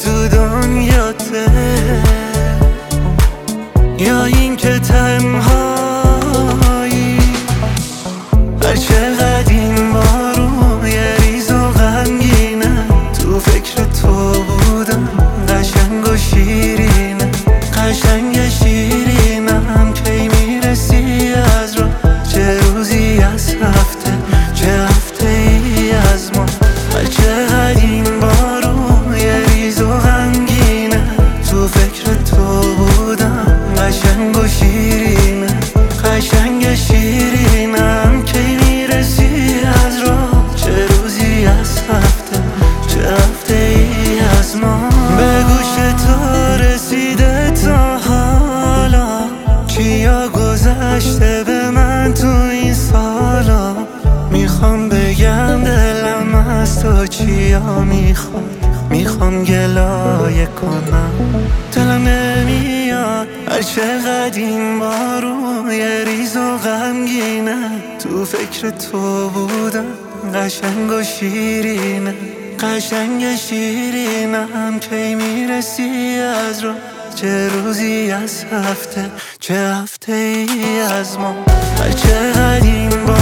تو دنیاته یا این که تنهایی. هر چقدر این بارون یه ریز و غمگینه، تو فکر تو بودم قشنگ و شیرینه، قشنگ شیرینم کی میرسی از رو، چه روزی از هفته چه هفته ای از ما. هر چقدر این بارون یه ریز و غمگینه، تو فکر تو بودم قشنگ و شیرینه، قشنگ شیرینم کی میرسی از رو، چه روزی از هفته چه هفته ای از ما. به گوش تو رسیده تا حالا چیا گذشته به من تو این سالا، میخوام بگم دلم از تو چیا میخوام گلایه کنم، دلم نمیاد. هر چقدر این بارون یه ریز و غمگینه، تو فکر تو بودم قشنگ و شیرینه، قشنگ شیرینم کی میرسی از رو، چه روزی از هفته چه هفته ای از ما. هر چقدر این